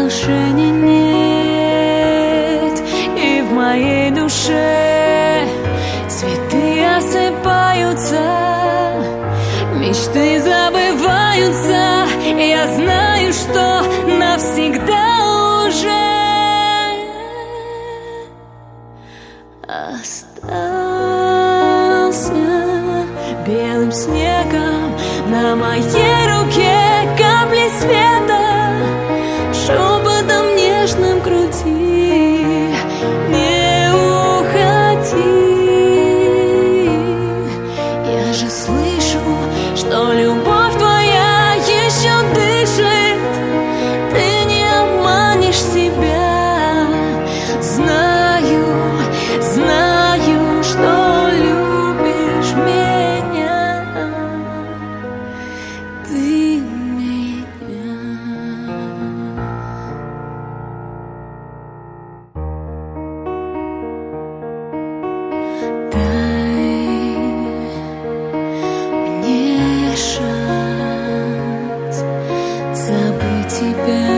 отношений нет, и в моей душе цветы осыпаются, мечты забываются. Я знаю, что навсегда уже остался белым снегом на моей руке капли света, шепотом нежным груди. Не уходи, я же слышу, что любовь твоя еще дышит. Ты не обманешь себя. Знаю, знаю, что любишь меня. Ты меня. Дай мне шанс забыть тебя.